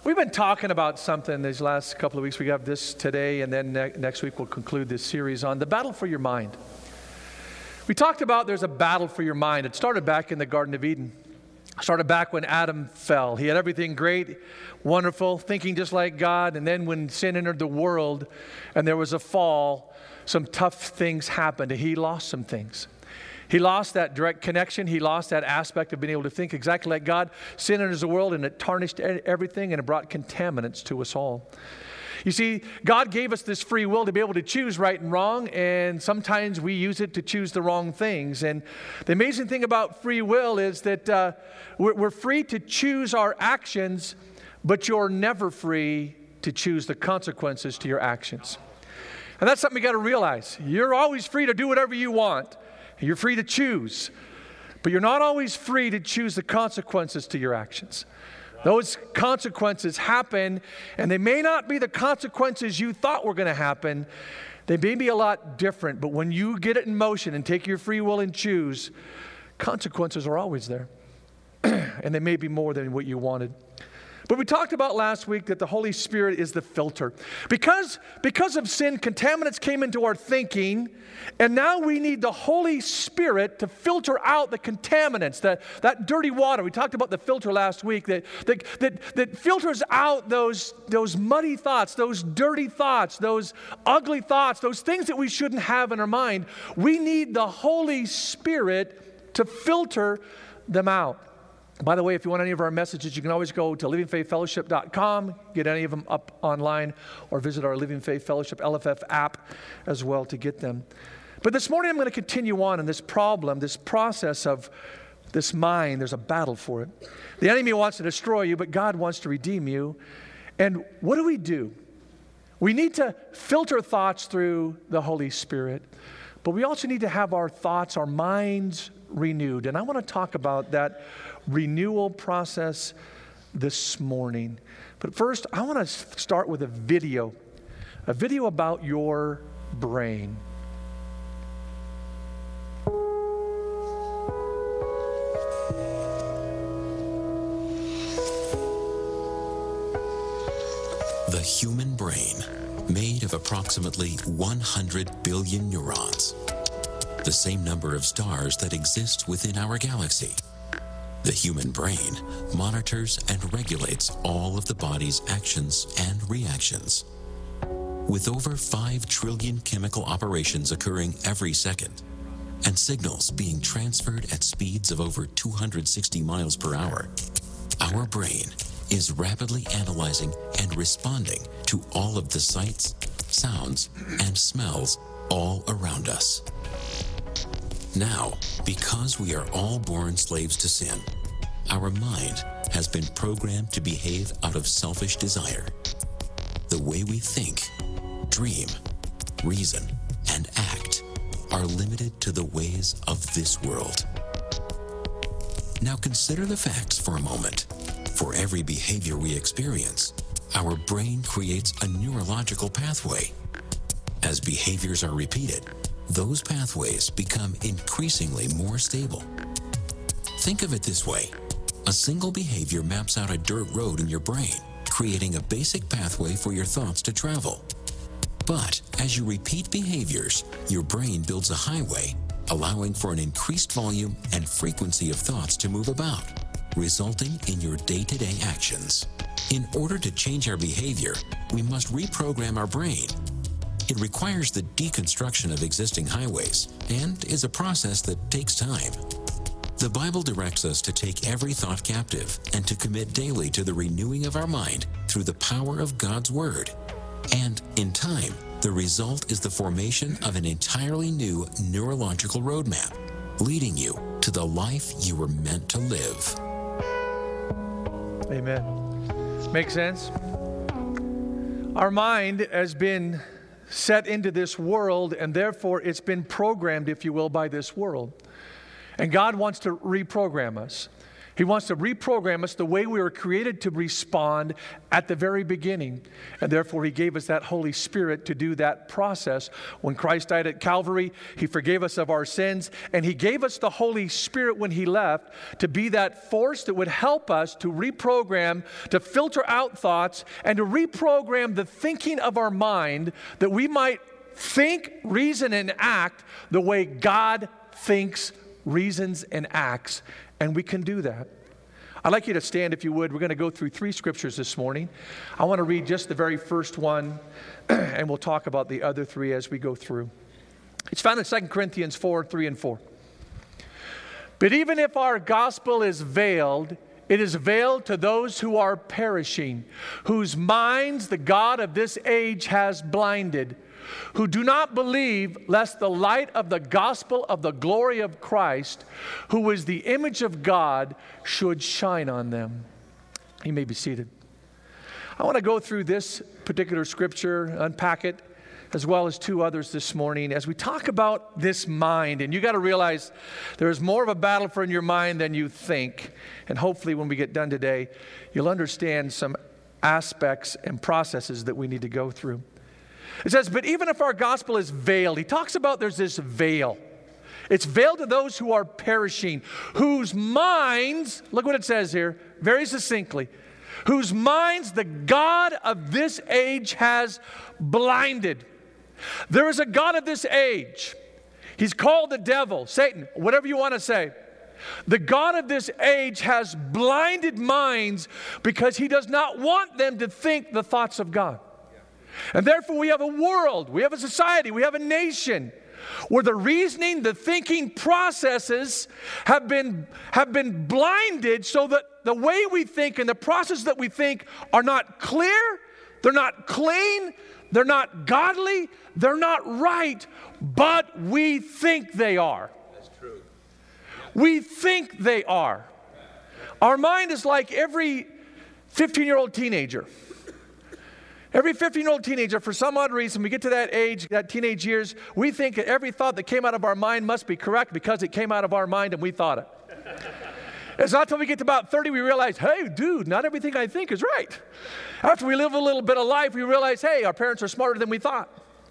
We've been talking about something these last couple of weeks. We have this today, and then next week we'll conclude this series on the battle for your mind. We talked about there's a battle for your mind. It started back in the Garden of Eden. It started back when Adam fell. He had everything great, wonderful, thinking just like God. And then when sin entered the world and there was a fall, some tough things happened. He lost some things. He lost that direct connection. He lost that aspect of being able to think exactly like God. Sin enters the world and it tarnished everything and it brought contaminants to us all. You see, God gave us this free will to be able to choose right and wrong, and sometimes we use it to choose the wrong things. And the amazing thing about free will is that we're free to choose our actions, but you're never free to choose the consequences to your actions. And that's something you got to realize. You're always free to do whatever you want. You're free to choose, but you're not always free to choose the consequences to your actions. Those consequences happen, and they may not be the consequences you thought were going to happen. They may be a lot different, but when you get it in motion and take your free will and choose, consequences are always there. And they may be more than what you wanted. But we talked about last week that the Holy Spirit is the filter. Because of sin, contaminants came into our thinking, and now we need the Holy Spirit to filter out the contaminants, that dirty water. We talked about the filter last week that filters out those muddy thoughts, those dirty thoughts, those ugly thoughts, those things that we shouldn't have in our mind. We need the Holy Spirit to filter them out. By the way, if you want any of our messages, you can always go to livingfaithfellowship.com, get any of them up online, or visit our Living Faith Fellowship LFF app as well to get them. But this morning I'm going to continue on in this problem, this process of this mind. There's a battle for it. The enemy wants to destroy you, but God wants to redeem you. And what do? We need to filter thoughts through the Holy Spirit, but we also need to have our thoughts, our minds renewed. And I want to talk about that renewal process this morning. But first, I want to start with a video about your brain. The human brain, made of approximately 100 billion neurons, the same number of stars that exist within our galaxy. The human brain monitors and regulates all of the body's actions and reactions. With over 5 trillion chemical operations occurring every second, and signals being transferred at speeds of over 260 miles per hour, our brain is rapidly analyzing and responding to all of the sights, sounds, and smells all around us. Now, because we are all born slaves to sin, our mind has been programmed to behave out of selfish desire. The way we think, dream, reason, and act are limited to the ways of this world. Now consider the facts for a moment. For every behavior we experience, our brain creates a neurological pathway. As behaviors are repeated, those pathways become increasingly more stable. Think of it this way. A single behavior maps out a dirt road in your brain, creating a basic pathway for your thoughts to travel. But as you repeat behaviors, your brain builds a highway, allowing for an increased volume and frequency of thoughts to move about, resulting in your day-to-day actions. In order to change our behavior, we must reprogram our brain. It requires the deconstruction of existing highways and is a process that takes time. The Bible directs us to take every thought captive and to commit daily to the renewing of our mind through the power of God's Word. And in time, the result is the formation of an entirely new neurological roadmap, leading you to the life you were meant to live. Amen. Make sense? Our mind has been set into this world, and therefore it's been programmed, if you will, by this world. And God wants to reprogram us. He wants to reprogram us the way we were created to respond at the very beginning. And therefore, He gave us that Holy Spirit to do that process. When Christ died at Calvary, He forgave us of our sins. And He gave us the Holy Spirit when He left to be that force that would help us to reprogram, to filter out thoughts, and to reprogram the thinking of our mind that we might think, reason, and act the way God thinks, reasons, and acts. And we can do that. I'd like you to stand if you would. We're going to go through 3 scriptures this morning. I want to read just the very first one, and we'll talk about the other 3 as we go through. It's found in 2 Corinthians 4, 3 and 4. But even if our gospel is veiled, it is veiled to those who are perishing, whose minds the God of this age has blinded, who do not believe, lest the light of the gospel of the glory of Christ, who is the image of God, should shine on them. You may be seated. I want to go through this particular scripture, unpack it, as well as 2 others this morning as we talk about this mind. And you got to realize there's more of a battle for in your mind than you think. And hopefully when we get done today, you'll understand some aspects and processes that we need to go through. It says, but even if our gospel is veiled, he talks about there's this veil. It's veiled to those who are perishing, whose minds, look what it says here, very succinctly, whose minds the God of this age has blinded. There is a God of this age. He's called the devil, Satan, whatever you want to say. The God of this age has blinded minds because he does not want them to think the thoughts of God. And therefore we have a world, we have a society, we have a nation where the reasoning, the thinking processes have been blinded so that the way we think and the processes that we think are not clear, they're not clean, they're not godly, they're not right, but we think they are. That's true. We think they are. Our mind is like every 15-year-old teenager. Every 15-year-old teenager, for some odd reason, we get to that age, that teenage years, we think that every thought that came out of our mind must be correct because it came out of our mind and we thought it. It's not until we get to about 30 we realize, hey, dude, not everything I think is right. After we live a little bit of life, we realize, hey, our parents are smarter than we thought.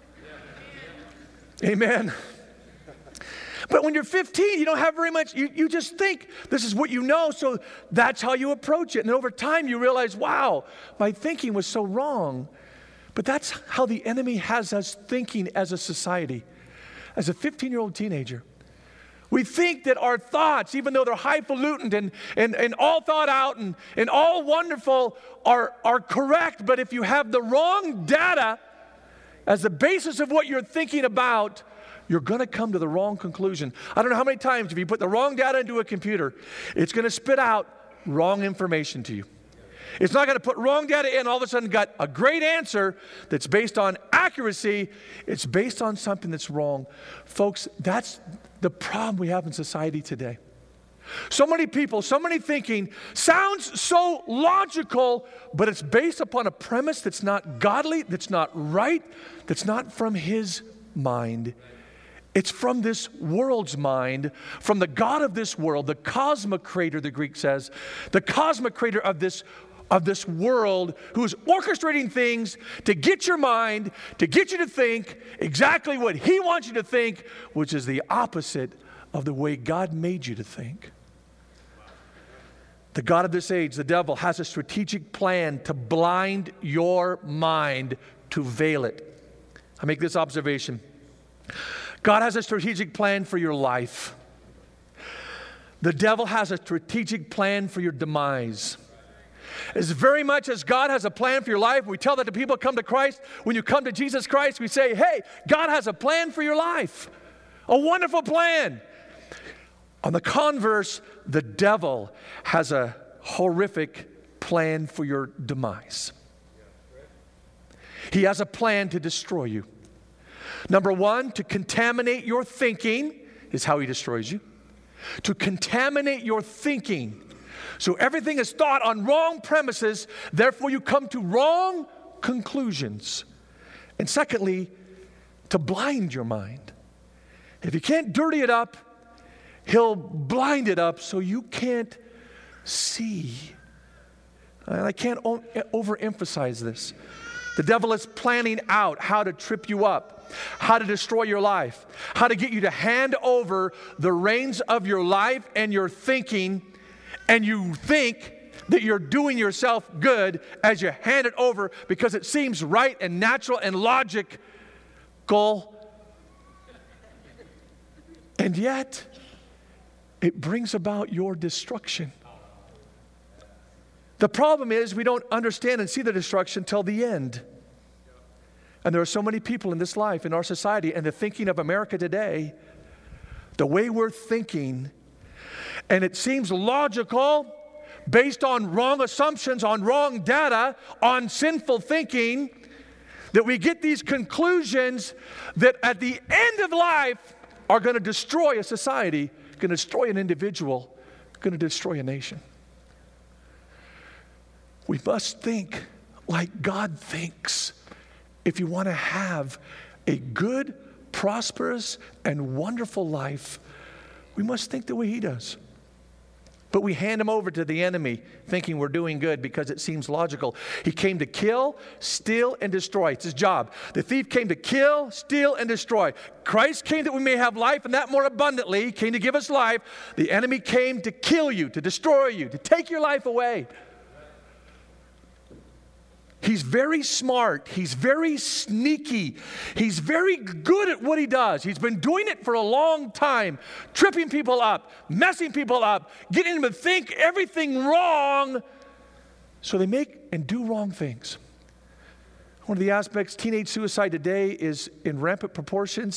Amen. But when you're 15, you don't have very much, you just think this is what you know, so that's how you approach it. And over time you realize, wow, my thinking was so wrong. But that's how the enemy has us thinking as a society. As a 15-year-old teenager, we think that our thoughts, even though they're highfalutin and all thought out and all wonderful, are correct. But if you have the wrong data as the basis of what you're thinking about, you're going to come to the wrong conclusion. I don't know how many times if you put the wrong data into a computer, it's going to spit out wrong information to you. It's not going to put wrong data in, all of a sudden got a great answer that's based on accuracy. It's based on something that's wrong. Folks, that's the problem we have in society today. So many people, so many thinking sounds so logical, but it's based upon a premise that's not godly, that's not right, that's not from His mind. It's from this world's mind, from the God of this world, the cosmic creator, the Greek says, the cosmic creator of this world who is orchestrating things to get your mind, to get you to think exactly what He wants you to think, which is the opposite of the way God made you to think. The God of this age, the devil, has a strategic plan to blind your mind, to veil it. I make this observation. God has a strategic plan for your life. The devil has a strategic plan for your demise. As very much as God has a plan for your life, we tell that to people come to Christ. When you come to Jesus Christ, we say, hey, God has a plan for your life. A wonderful plan. On the converse, the devil has a horrific plan for your demise. He has a plan to destroy you. Number one, to contaminate your thinking is how he destroys you. To contaminate your thinking. So everything is thought on wrong premises, therefore you come to wrong conclusions. And secondly, to blind your mind. If you can't dirty it up, he'll blind it up so you can't see. And I can't overemphasize this. The devil is planning out how to trip you up, how to destroy your life, how to get you to hand over the reins of your life and your thinking, and you think that you're doing yourself good as you hand it over because it seems right and natural and logical. And yet, it brings about your destruction. The problem is we don't understand and see the destruction till the end. And there are so many people in this life, in our society, and the thinking of America today, the way we're thinking, and it seems logical based on wrong assumptions, on wrong data, on sinful thinking, that we get these conclusions that at the end of life are going to destroy a society, going to destroy an individual, going to destroy a nation. We must think like God thinks if you want to have a good, prosperous, and wonderful life. We must think the way He does. But we hand Him over to the enemy thinking we're doing good because it seems logical. He came to kill, steal, and destroy. It's His job. The thief came to kill, steal, and destroy. Christ came that we may have life and that more abundantly. He came to give us life. The enemy came to kill you, to destroy you, to take your life away. He's very smart. He's very sneaky. He's very good at what he does. He's been doing it for a long time, tripping people up, messing people up, getting them to think everything wrong so they make and do wrong things. One of the aspects, teenage suicide today is in rampant proportions,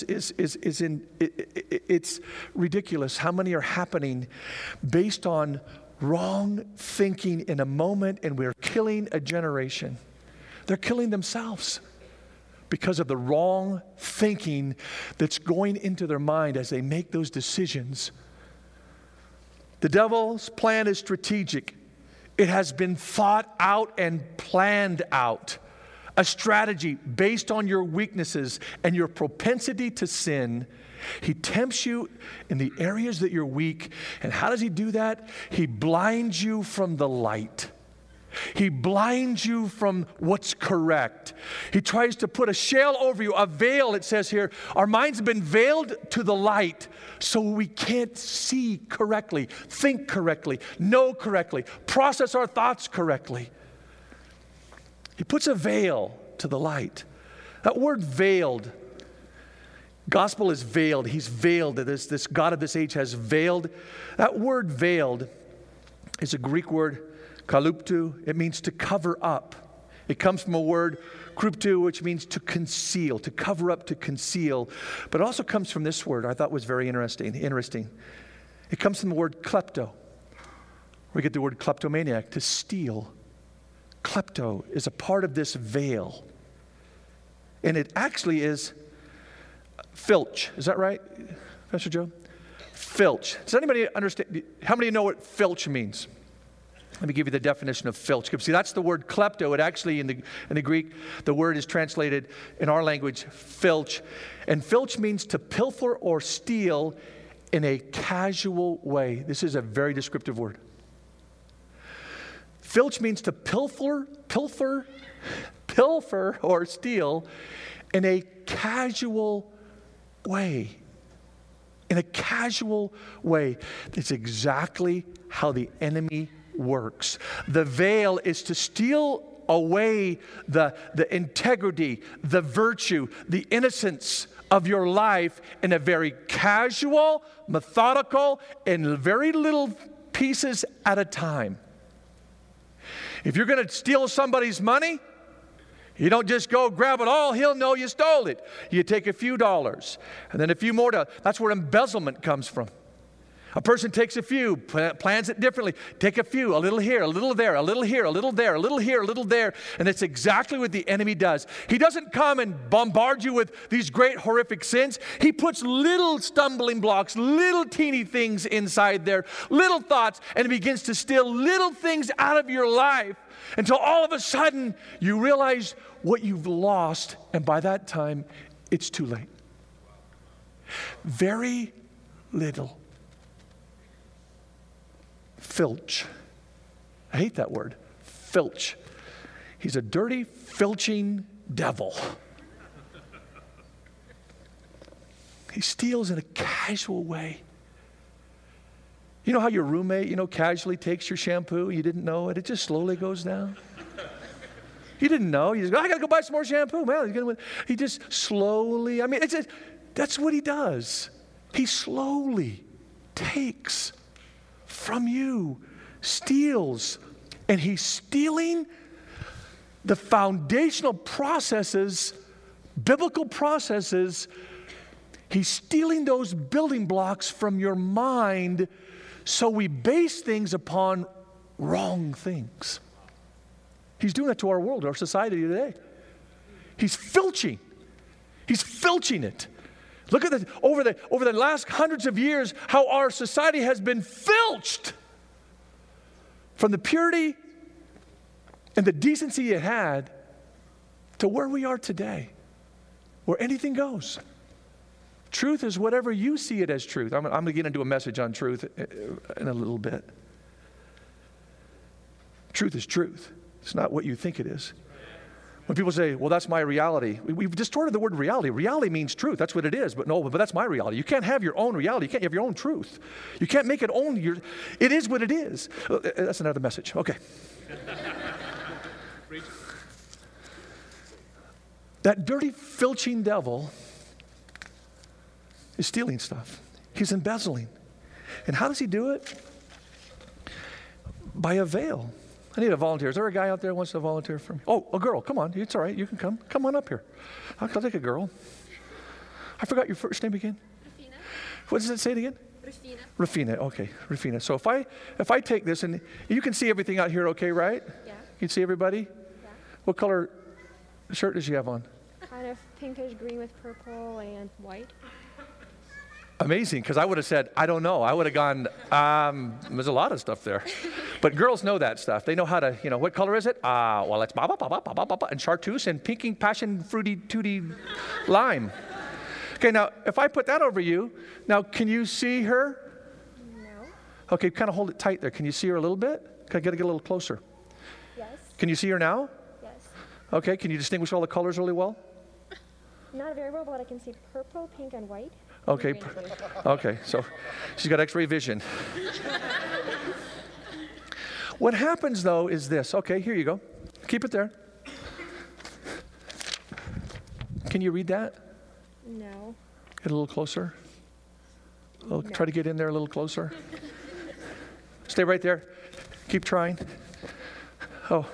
it's ridiculous how many are happening based on wrong thinking in a moment, and we're killing a generation. They're killing themselves because of the wrong thinking that's going into their mind as they make those decisions. The devil's plan is strategic. It has been thought out and planned out. A strategy based on your weaknesses and your propensity to sin. He tempts you in the areas that you're weak. And how does he do that? He blinds you from the light. He blinds you from what's correct. He tries to put a shell over you, a veil, it says here. Our minds have been veiled to the light so we can't see correctly, think correctly, know correctly, process our thoughts correctly. He puts a veil to the light. That word veiled, gospel is veiled. He's veiled. This God of this age has veiled. That word veiled is a Greek word, kaluptu. It means to cover up. It comes from a word, kryptu, which means to conceal, to cover up, to conceal. But it also comes from this word I thought was very interesting. It comes from the word klepto. We get the word kleptomaniac, to steal. Klepto is a part of this veil. And it actually is filch. Is that right, Pastor Joe? Filch. Does anybody understand? How many know what filch means? Let me give you the definition of filch. See, that's the word klepto. It actually, in the Greek, the word is translated in our language, filch. And filch means to pilfer or steal in a casual way. This is a very descriptive word. Filch means to pilfer or steal in a casual way. In a casual way. That's exactly how the enemy works. The veil is to steal away the integrity, the virtue, the innocence of your life in a very casual, methodical, and very little pieces at a time. If you're going to steal somebody's money, you don't just go grab it all. He'll know you stole it. You take a few dollars and then a few more. That's where embezzlement comes from. A person takes a few, plans it differently. Take a few, a little here, a little there, a little here, a little there, a little here, a little there. And it's exactly what the enemy does. He doesn't come and bombard you with these great horrific sins. He puts little stumbling blocks, little teeny things inside there, little thoughts, and he begins to steal little things out of your life until all of a sudden you realize what you've lost. And by that time, it's too late. Very little. Filch. I hate that word. Filch. He's a dirty, filching devil. He steals in a casual way. You know how your roommate, casually takes your shampoo, you didn't know it, it just slowly goes down? You didn't know. You just go, I got to go buy some more shampoo. Man, he just slowly, that's what he does. He slowly takes from you, steals, and he's stealing the foundational processes, biblical processes. He's stealing those building blocks from your mind, so we base things upon wrong things. He's doing that to our world, our society today. He's filching. He's filching it. Look at over the last hundreds of years, how our society has been filched from the purity and the decency it had to where we are today, where anything goes. Truth is whatever you see it as truth. I'm going to get into a message on truth in a little bit. Truth is truth. It's not what you think it is. When people say, well, that's my reality, we've distorted the word reality. Reality means truth. That's what it is. But that's my reality. You can't have your own reality. You can't have your own truth. You can't make it own your. It is what it is. That's another message. Okay. That dirty, filching devil is stealing stuff. He's embezzling. And how does he do it? By a veil. I need a volunteer. Is there a guy out there who wants to volunteer for me? Oh, a girl. Come on. It's all right. You can come. Come on up here. I'll take a girl. I forgot your first name again. Rufina. What does it say it again? Rufina. Rufina. Okay, Rufina. So if I take this, and you can see everything out here okay, right? Yeah. You can see everybody? Yeah. What color shirt does she have on? Kind of pinkish green with purple and white. Amazing, because I would have said, I don't know. I would have gone, there's a lot of stuff there. But girls know that stuff. They know how to, what color is it? Well, it's and chartreuse and pinking passion fruity tooty lime. Okay, now, if I put that over you, now, can you see her? No. Okay, kind of hold it tight there. Can you see her a little bit? I got to get a little closer. Yes. Can you see her now? Yes. Okay, can you distinguish all the colors really well? Not very well, but I can see purple, pink, and white. Okay, okay, so she's got x-ray vision. What happens, though, is this. Okay, here you go. Keep it there. Can you read that? No. Get a little closer. Oh, No. Try to get in there a little closer. Stay right there. Keep trying. Oh.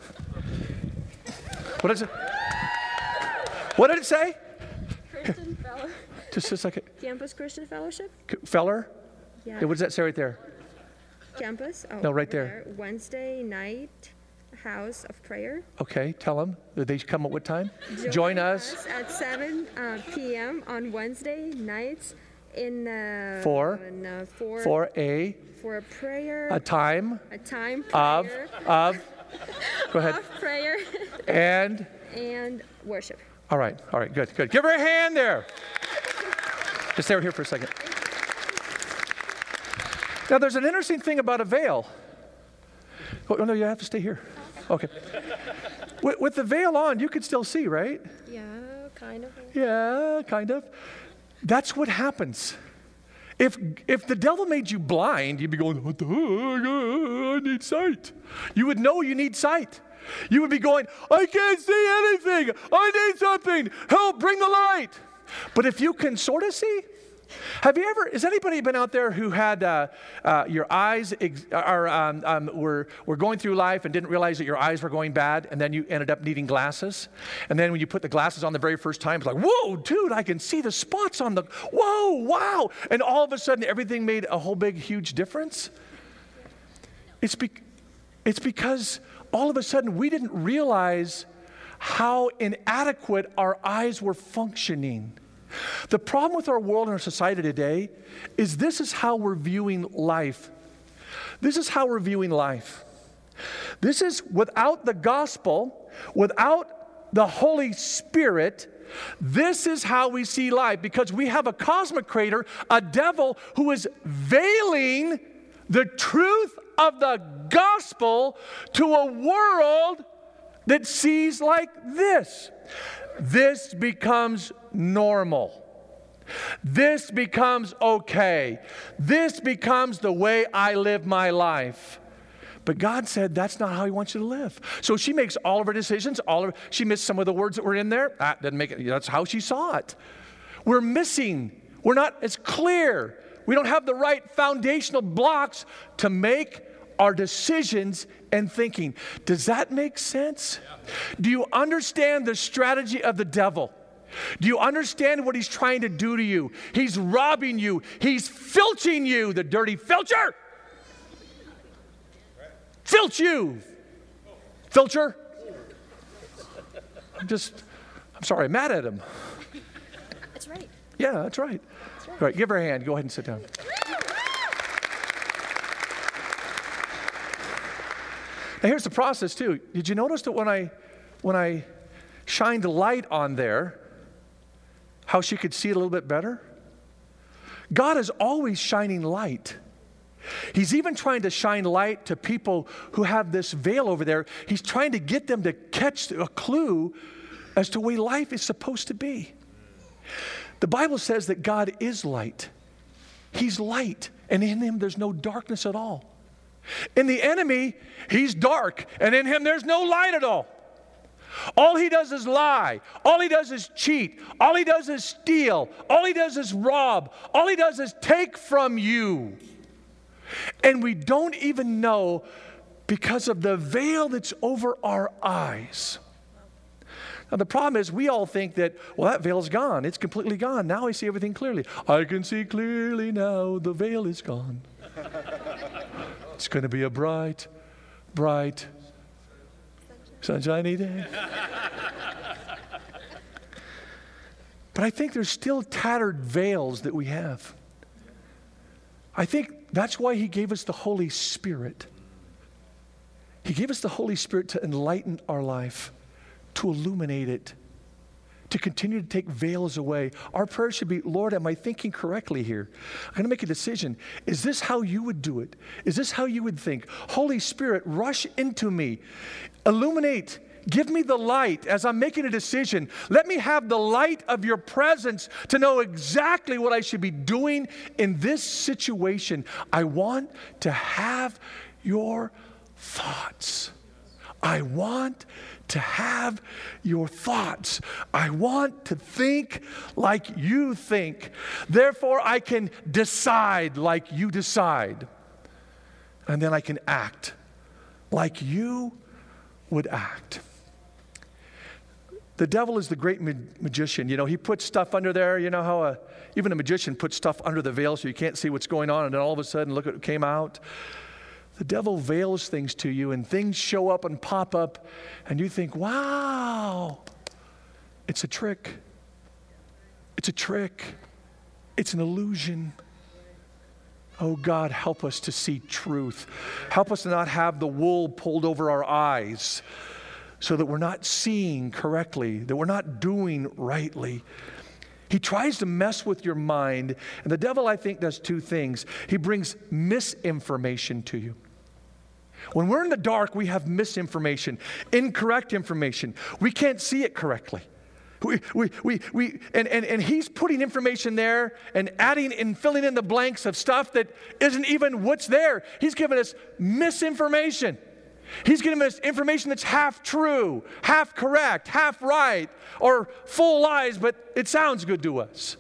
What is it? What did it say? Christian Fellow. Just a second. Campus Christian Fellowship? Feller? Yeah. Yeah, what does that say right there? Campus? Oh, No, right over there. Wednesday night, House of Prayer. Okay, tell them. They come at what time? Join us. At 7 p.m. on Wednesday nights in For a prayer. time A time of prayer. go ahead. Of prayer And and worship. all right, good. Give her a hand there. Just stay right here for a second. Now, there's an interesting thing about a veil. Oh, no, you have to stay here. Okay. With the veil on, you can still see, right? Yeah, kind of. Yeah, kind of. That's what happens. If the devil made you blind, you'd be going, what the heck? I need sight. You would know you need sight. You would be going, I can't see anything. I need something. Help, bring the light. But if you can sort of see, has anybody been out there who had your eyes were going through life and didn't realize that your eyes were going bad, and then you ended up needing glasses? And then when you put the glasses on the very first time, it's like, whoa, dude, I can see the spots on the, whoa, wow. And all of a sudden, everything made a whole big, huge difference. It's because all of a sudden, we didn't realize how inadequate our eyes were functioning. The problem with our world and our society today is this is how we're viewing life. This is how we're viewing life. This is without the gospel, without the Holy Spirit, this is how we see life, because we have a cosmic creator, a devil who is veiling the truth of the gospel to a world that sees like this. This becomes normal. This becomes okay. This becomes the way I live my life. But God said that's not how He wants you to live. So she makes all of her decisions. She missed some of the words that were in there. That didn't make it. That's how she saw it. We're missing. We're not as clear. We don't have the right foundational blocks to make our decisions and thinking. Does that make sense? Do you understand the strategy of the devil? Do you understand what he's trying to do to you? He's robbing you. He's filching you, the dirty filcher. Filch you. Filcher. I'm sorry, I'm mad at him. That's right. Yeah, that's right. All right, give her a hand. Go ahead and sit down. Now here's the process too. Did you notice that when I shined a light on there, how she could see it a little bit better? God is always shining light. He's even trying to shine light to people who have this veil over there. He's trying to get them to catch a clue as to the way life is supposed to be. The Bible says that God is light. He's light, and in Him there's no darkness at all. In the enemy, he's dark, and in him there's no light at all. All he does is lie. All he does is cheat. All he does is steal. All he does is rob. All he does is take from you. And we don't even know because of the veil that's over our eyes. Now, the problem is we all think that, well, that veil's gone. It's completely gone. Now I see everything clearly. I can see clearly now. The veil is gone. It's going to be a bright, bright, sunshiny day. But I think there's still tattered veils that we have. I think that's why He gave us the Holy Spirit. He gave us the Holy Spirit to enlighten our life, to illuminate it, to continue to take veils away. Our prayer should be, Lord, am I thinking correctly here? I'm going to make a decision. Is this how you would do it? Is this how you would think? Holy Spirit, rush into me. Illuminate. Give me the light as I'm making a decision. Let me have the light of your presence to know exactly what I should be doing in this situation. I want to have your thoughts. I want to have your thoughts. I want to think like you think. Therefore, I can decide like you decide. And then I can act like you would act. The devil is the great magician. You know, he puts stuff under there. You know how even a magician puts stuff under the veil so you can't see what's going on, and then all of a sudden, look what came out. The devil veils things to you, and things show up and pop up, and you think, wow, it's a trick. It's a trick. It's an illusion. Oh, God, help us to see truth. Help us to not have the wool pulled over our eyes so that we're not seeing correctly, that we're not doing rightly. He tries to mess with your mind, and the devil, I think, does two things. He brings misinformation to you. When we're in the dark, we have misinformation, incorrect information. We can't see it correctly. And he's putting information there and adding and filling in the blanks of stuff that isn't even what's there. He's giving us misinformation. He's giving us information that's half true, half correct, half right, or full lies, but it sounds good to us.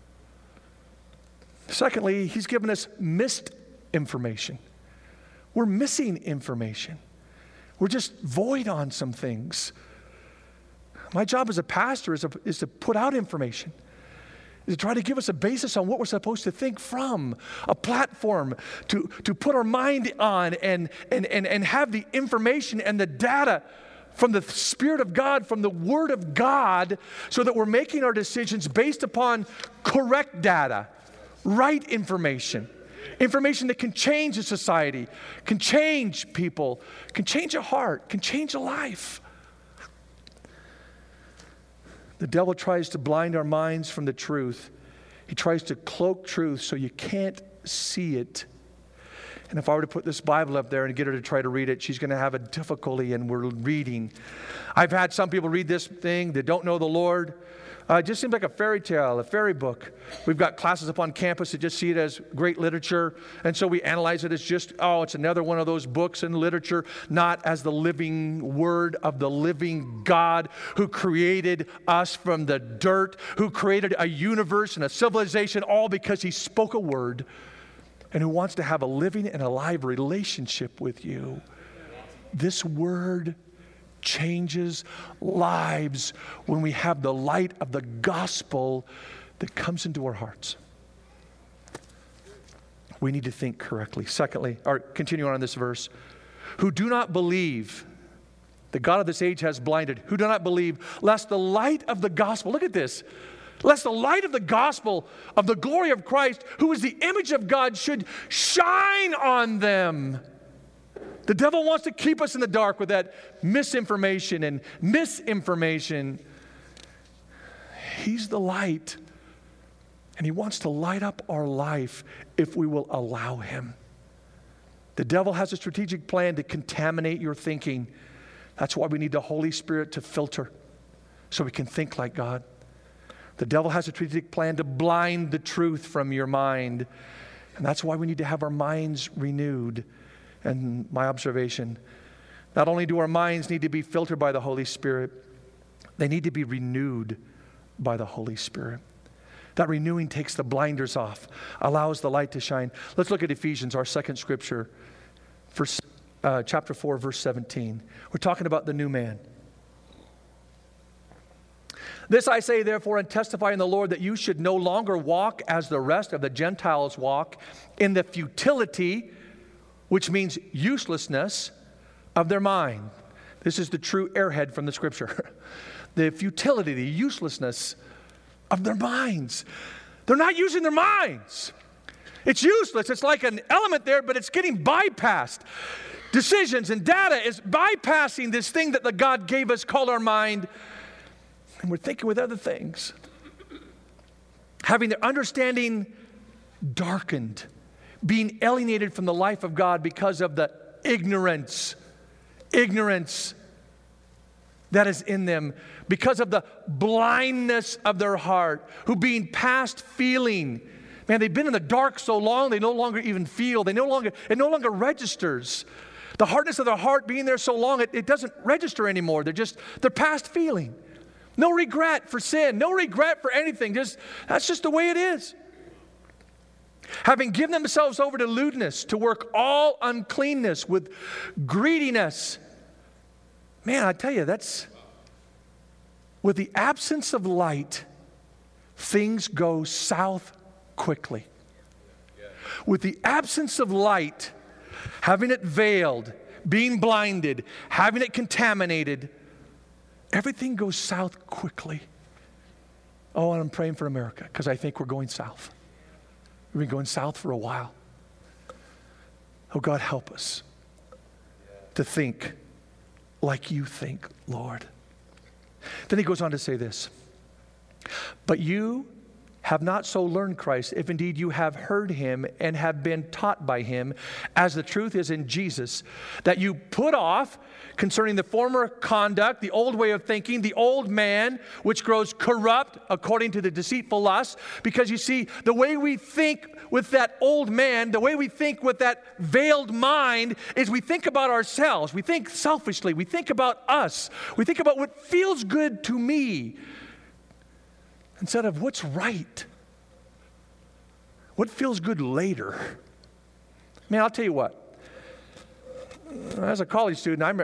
Secondly, he's given us missed information. We're missing information. We're just void on some things. My job as a pastor is to put out information, is to try to give us a basis on what we're supposed to think from, a platform to put our mind on and have the information and the data from the Spirit of God, from the Word of God, so that we're making our decisions based upon correct data, right information. Information that can change a society, can change people, can change a heart, can change a life. The devil tries to blind our minds from the truth. He tries to cloak truth so you can't see it. And if I were to put this Bible up there and get her to try to read it, she's going to have a difficulty in reading. I've had some people read this thing that don't know the Lord. It just seems like a fairy tale, a fairy book. We've got classes up on campus that just see it as great literature. And so we analyze it as just, it's another one of those books in literature, not as the living word of the living God who created us from the dirt, who created a universe and a civilization, all because he spoke a word, and who wants to have a living and alive relationship with you. This word changes lives when we have the light of the gospel that comes into our hearts. We need to think correctly. Secondly, or continue on in this verse, who do not believe, the God of this age has blinded, who do not believe, lest the light of the gospel, look at this, lest the light of the gospel of the glory of Christ, who is the image of God, should shine on them. The devil wants to keep us in the dark with that misinformation and misinformation. He's the light, and he wants to light up our life if we will allow him. The devil has a strategic plan to contaminate your thinking. That's why we need the Holy Spirit to filter so we can think like God. The devil has a strategic plan to blind the truth from your mind, and that's why we need to have our minds renewed. And my observation, not only do our minds need to be filtered by the Holy Spirit, they need to be renewed by the Holy Spirit. That renewing takes the blinders off, allows the light to shine. Let's look at Ephesians, our second scripture, chapter 4, verse 17. We're talking about the new man. This I say, therefore, and testify in the Lord, that you should no longer walk as the rest of the Gentiles walk, in the futility, which means uselessness, of their mind. This is the true airhead from the scripture. The futility, the uselessness of their minds. They're not using their minds. It's useless. It's like an element there, but it's getting bypassed. Decisions and data is bypassing this thing that the God gave us called our mind, and we're thinking with other things. Having their understanding darkened, being alienated from the life of God because of the ignorance that is in them, because of the blindness of their heart, who being past feeling, man, they've been in the dark so long, they no longer even feel, it no longer registers. The hardness of their heart being there so long, it doesn't register anymore. They're past feeling. No regret for sin, no regret for anything. That's just the way it is. Having given themselves over to lewdness, to work all uncleanness with greediness. Man, I tell you, that's, with the absence of light, things go south quickly. With the absence of light, having it veiled, being blinded, having it contaminated, everything goes south quickly. Oh, and I'm praying for America because I think we're going south. We've been going south for a while. Oh, God, help us to think like you think, Lord. Then he goes on to say this. But you have not so learned Christ, if indeed you have heard him and have been taught by him, as the truth is in Jesus, that you put off concerning the former conduct, the old way of thinking, the old man, which grows corrupt according to the deceitful lust. Because you see, the way we think with that old man, the way we think with that veiled mind, is we think about ourselves. We think selfishly. We think about us. We think about what feels good to me, instead of what's right, what feels good later. Man, I'll tell you what. As a college student, I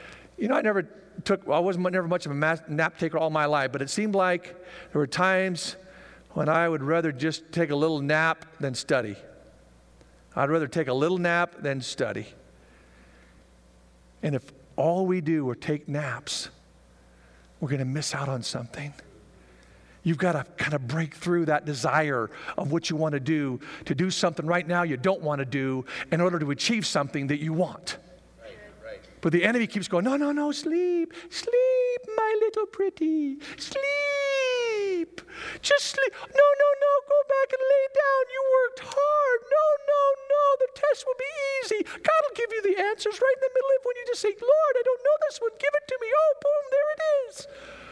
wasn't never much of a nap taker all my life, but it seemed like there were times when I would rather just take a little nap than study. I'd rather take a little nap than study. And if all we do are take naps, we're going to miss out on something. You've got to kind of break through that desire of what you want to do something right now you don't want to do in order to achieve something that you want. Right. But the enemy keeps going, no, sleep, my little pretty, sleep. Just sleep. No, go back and lay down. You worked hard. No, the test will be easy. God will give you the answers right in the middle of when you just say, Lord, I don't know this one. Give it to me. Oh, boom, there it is.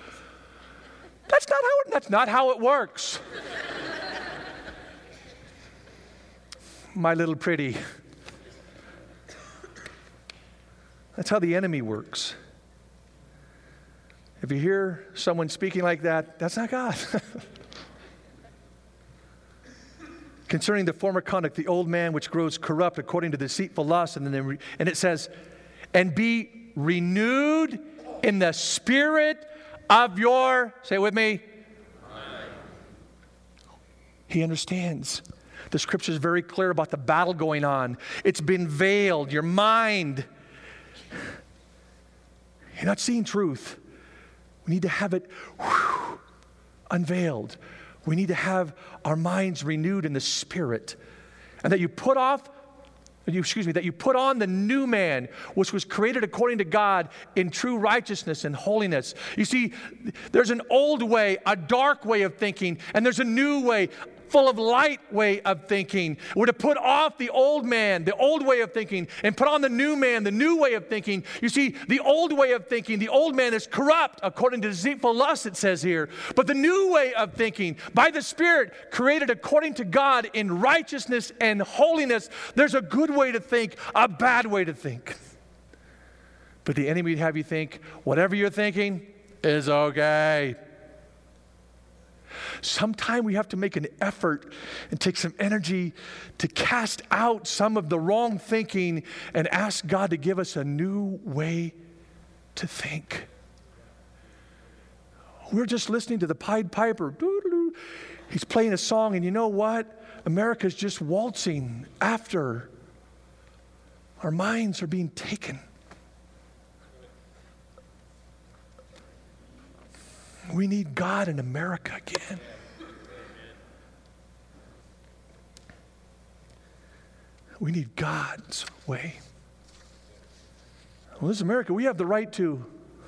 That's not how it works. My little pretty. That's how the enemy works. If you hear someone speaking like that, that's not God. Concerning the former conduct, the old man which grows corrupt according to deceitful lust, and it says, and be renewed in the spirit of your, say it with me. He understands. The scripture is very clear about the battle going on. It's been veiled. Your mind, you're not seeing truth. We need to have it unveiled. We need to have our minds renewed in the spirit. And that you put on the new man, which was created according to God in true righteousness and holiness. You see, there's an old way, a dark way of thinking, and there's a new way, full of light way of thinking. We're to put off the old man, the old way of thinking, and put on the new man, the new way of thinking. You see, the old way of thinking, the old man is corrupt according to deceitful lust, it says here. But the new way of thinking, by the Spirit, created according to God in righteousness and holiness. There's a good way to think, a bad way to think. But the enemy would have you think, whatever you're thinking is okay. Sometime we have to make an effort and take some energy to cast out some of the wrong thinking and ask God to give us a new way to think. We're just listening to the Pied Piper. He's playing a song, and you know what? America's just waltzing after. Our minds are being taken. We need God in America again. We need God's way. Well, this is America. We have the right to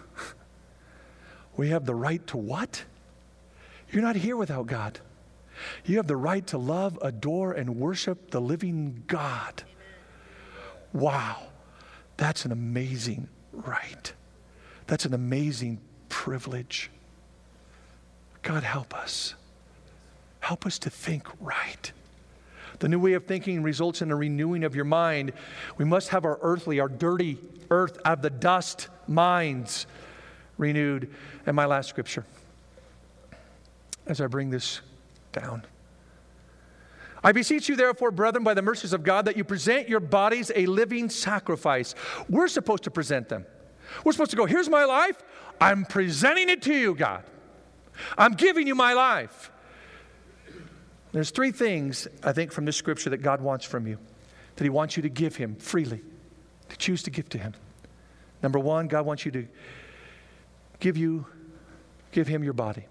what? You're not here without God. You have the right to love, adore, and worship the living God. Wow. That's an amazing right. That's an amazing privilege. God, help us. Help us to think right. The new way of thinking results in a renewing of your mind. We must have our dirty earth of the dust minds renewed. And my last scripture, as I bring this down. I beseech you, therefore, brethren, by the mercies of God, that you present your bodies a living sacrifice. We're supposed to present them. We're supposed to go, here's my life. I'm presenting it to you, God. I'm giving you my life. There's three things, I think, from this scripture that God wants from you, that He wants you to give Him freely, to choose to give to Him. Number one, God wants you to give Him your body.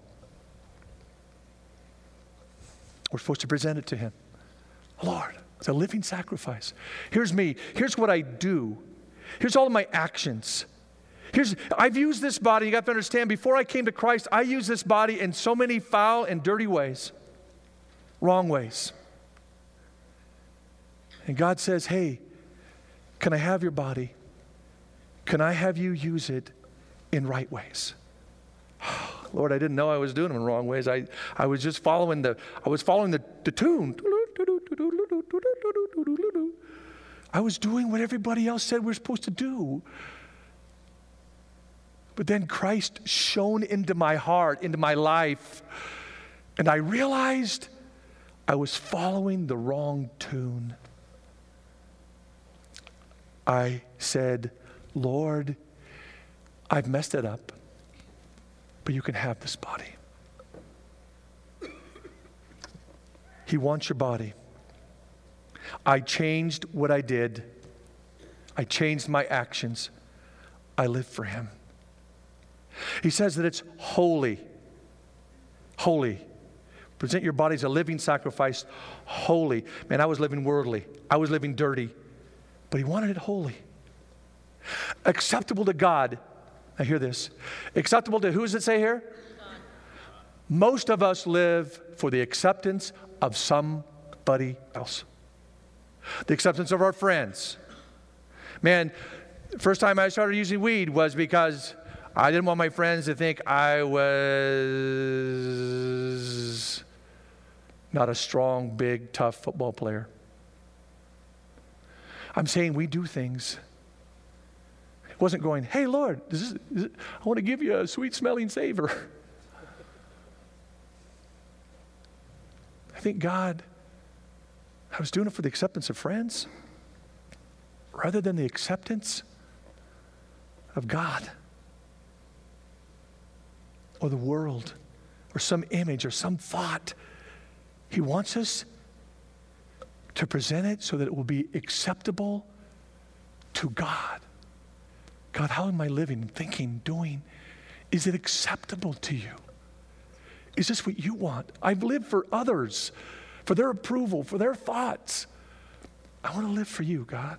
We're supposed to present it to Him. Lord, it's a living sacrifice. Here's me. Here's what I do. Here's all of my actions. I've used this body, you got to understand, before I came to Christ, I used this body in so many foul and dirty ways, wrong ways. And God says, hey, can I have your body? Can I have you use it in right ways? Lord, I didn't know I was doing them in wrong ways. I was just following the tune. I was doing what everybody else said we're supposed to do. But then Christ shone into my heart, into my life, and I realized I was following the wrong tune. I said, Lord, I've messed it up, but you can have this body. He wants your body. I changed what I did. I changed my actions. I live for Him. He says that it's holy. Holy. Present your body as a living sacrifice. Holy. Man, I was living worldly. I was living dirty. But He wanted it holy. Acceptable to God. Now hear this. Acceptable to who does it say here? Most of us live for the acceptance of somebody else. The acceptance of our friends. Man, first time I started using weed was because I didn't want my friends to think I was not a strong, big, tough football player. I'm saying we do things. It wasn't going, hey, Lord, I want to give you a sweet-smelling savor. I think God, I was doing it for the acceptance of friends rather than the acceptance of God or the world or some image or some thought. He wants us to present it so that it will be acceptable to God. God, how am I living, thinking, doing? Is it acceptable to you? Is this what you want? I've lived for others, for their approval, for their thoughts. I want to live for you, God.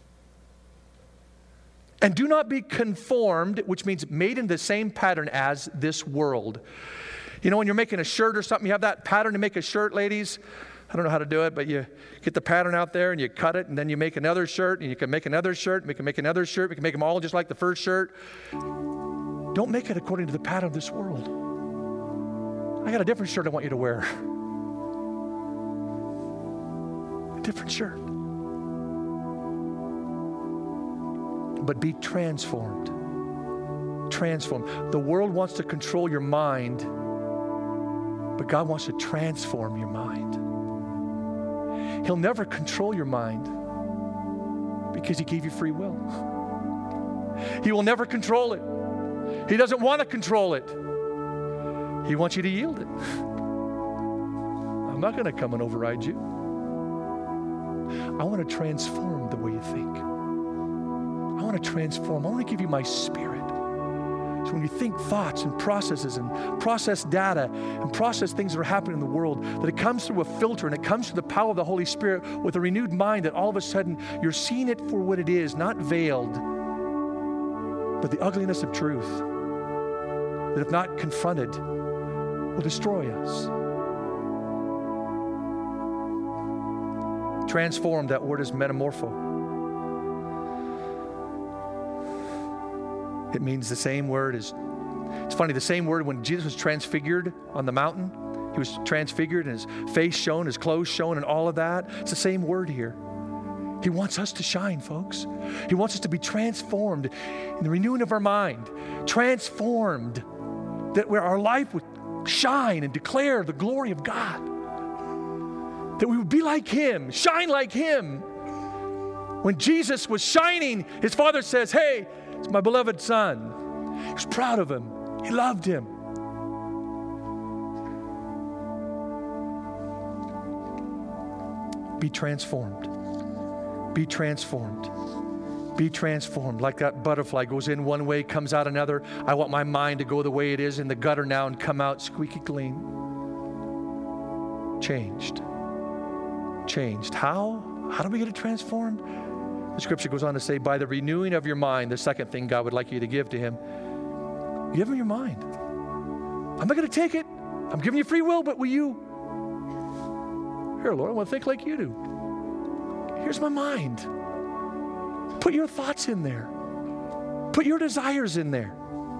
And do not be conformed, which means made in the same pattern as this world. You know, when you're making a shirt or something, you have that pattern to make a shirt, ladies. I don't know how to do it, but you get the pattern out there and you cut it, and then you make another shirt, and you can make another shirt, we can make another shirt, we can make them all just like the first shirt. Don't make it according to the pattern of this world. I got a different shirt I want you to wear. A different shirt. But be transformed. Transformed. The world wants to control your mind, but God wants to transform your mind. He'll never control your mind because He gave you free will. He will never control it. He doesn't want to control it. He wants you to yield it. I'm not going to come and override you. I want to transform the way you think. I want to transform. I want to give you my Spirit. So when you think thoughts and processes and process data and process things that are happening in the world, that it comes through a filter and it comes through the power of the Holy Spirit with a renewed mind, that all of a sudden you're seeing it for what it is, not veiled, but the ugliness of truth that if not confronted will destroy us. Transformed, that word is metamorpho. It means the same word as, it's funny, the same word when Jesus was transfigured on the mountain. He was transfigured and his face shone, his clothes shone, and all of that. It's the same word here. He wants us to shine, folks. He wants us to be transformed in the renewing of our mind. Transformed, that where our life would shine and declare the glory of God. That we would be like Him, shine like Him. When Jesus was shining, His Father says, hey, it's my beloved Son. He was proud of Him. He loved Him. Be transformed. Be transformed. Be transformed. Like that butterfly goes in one way, comes out another. I want my mind to go the way it is in the gutter now and come out squeaky clean. Changed. Changed. How? How do we get it transformed? The scripture goes on to say, by the renewing of your mind, the second thing God would like you to give to Him. Give Him your mind. I'm not going to take it. I'm giving you free will, but will you? Here, Lord, I want to think like you do. Here's my mind. Put your thoughts in there. Put your desires in there.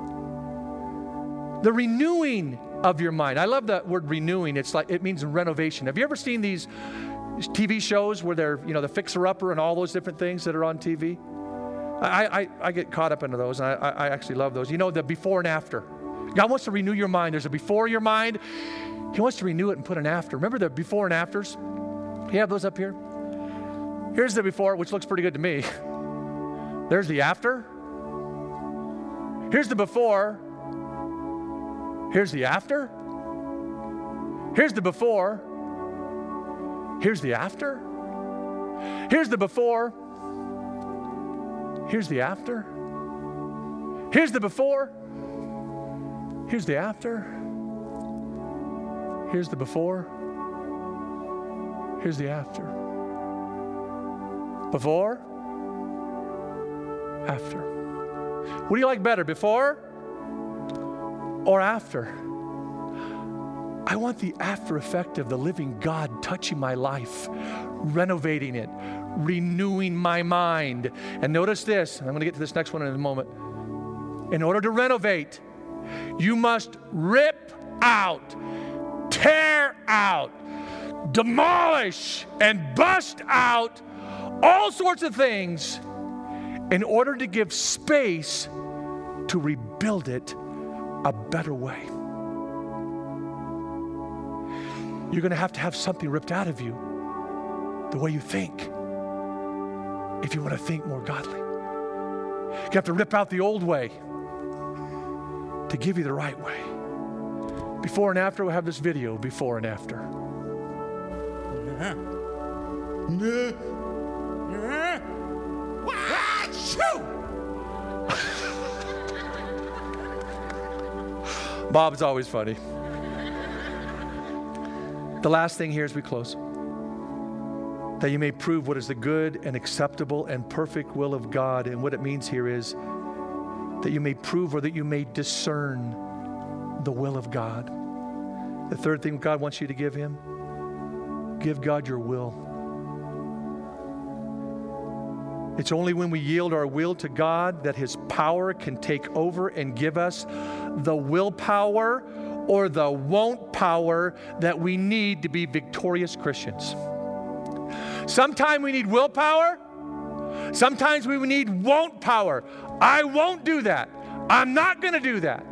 The renewing of your mind. I love that word renewing. It's like, it means renovation. Have you ever seen these TV shows where they're, the fixer-upper and all those different things that are on TV? I get caught up into those, and I actually love those. The before and after. God wants to renew your mind. There's a before your mind. He wants to renew it and put an after. Remember the before and afters? You have those up here? Here's the before, which looks pretty good to me. There's the after. Here's the before. Here's the after. Here's the before. Here's the after. Here's the before. Here's the after. Here's the before. Here's the after. Here's the before. Here's the after. Before. After. What do you like better, before or after? I want the after effect of the living God touching my life, renovating it, renewing my mind. And notice this, and I'm going to get to this next one in a moment. In order to renovate, you must rip out, tear out, demolish, and bust out all sorts of things in order to give space to rebuild it a better way. You're going to have something ripped out of you, the way you think, if you want to think more godly. You have to rip out the old way to give you the right way. Before and after, we'll have this video, before and after. Bob's always funny. The last thing here as we close. That you may prove what is the good and acceptable and perfect will of God. And what it means here is that you may prove or that you may discern the will of God. The third thing God wants you to give Him, give God your will. It's only when we yield our will to God that His power can take over and give us the willpower or the won't power that we need to be victorious Christians. Sometimes we need willpower. Sometimes we need won't power. I won't do that. I'm not going to do that.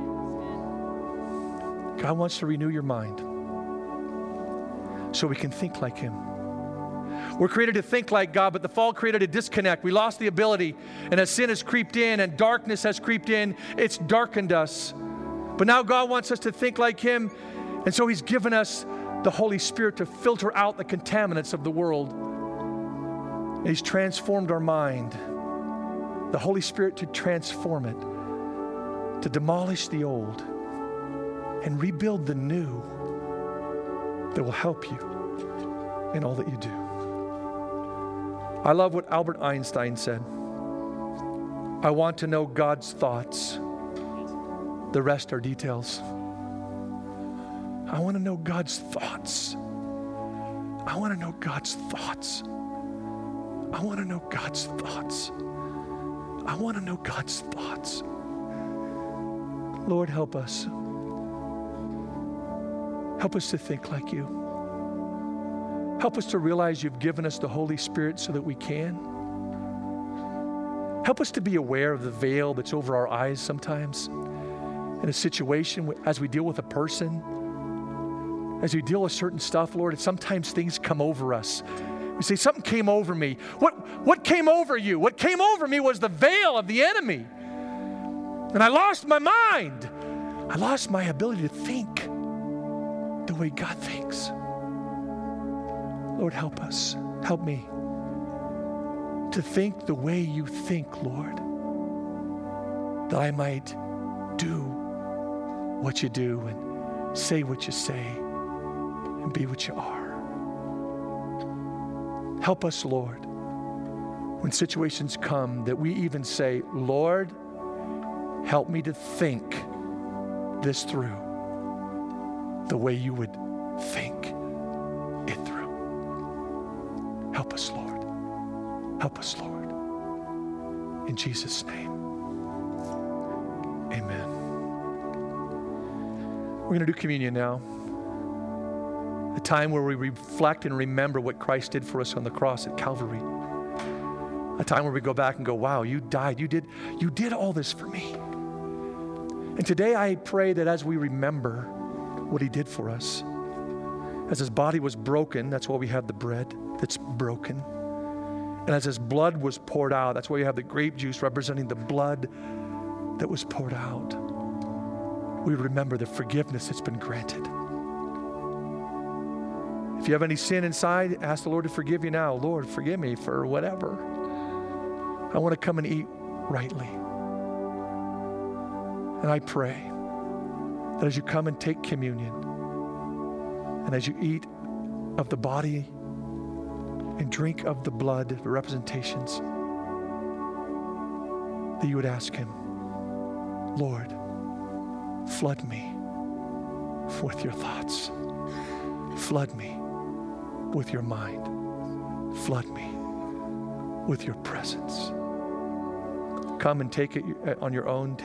God wants to renew your mind so we can think like Him. We're created to think like God, but the fall created a disconnect. We lost the ability, and as sin has creeped in and darkness has creeped in, it's darkened us. But now God wants us to think like Him, and so He's given us the Holy Spirit to filter out the contaminants of the world. And He's transformed our mind. The Holy Spirit to transform it, to demolish the old, and rebuild the new that will help you in all that you do. I love what Albert Einstein said. I want to know God's thoughts. The rest are details. I want to know God's thoughts. I want to know God's thoughts. I want to know God's thoughts. I want to know God's thoughts. Lord, help us. Help us to think like You. Help us to realize You've given us the Holy Spirit so that we can. Help us to be aware of the veil that's over our eyes sometimes in a situation as we deal with a person, as we deal with certain stuff, Lord, sometimes things come over us. We say, something came over me. What came over you? What came over me was the veil of the enemy. And I lost my mind. I lost my ability to think the way God thinks. Lord, help us. Help me to think the way You think, Lord, that I might do what You do and say what You say and be what You are. Help us, Lord, when situations come that we even say, Lord, help me to think this through the way You would think it through. Help us, Lord. Help us, Lord. In Jesus' name, amen. We're going to do communion now. A time where we reflect and remember what Christ did for us on the cross at Calvary. A time where we go back and go, wow, You died. You did all this for me. And today I pray that as we remember what He did for us, as His body was broken, that's why we have the bread that's broken. And as His blood was poured out, that's why you have the grape juice representing the blood that was poured out. We remember the forgiveness that's been granted. If you have any sin inside, ask the Lord to forgive you now. Lord, forgive me for whatever. I want to come and eat rightly. And I pray that as you come and take communion, and as you eat of the body and drink of the blood, the representations, that you would ask Him, Lord, flood me with your thoughts. Flood me with your mind. Flood me with your presence. Come and take it on your own.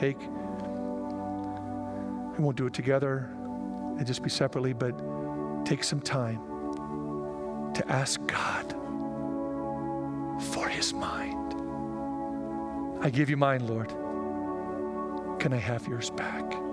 We won't do it together and just be separately, but take some time to ask God for his mind. I give you mine, Lord. Can I have yours back?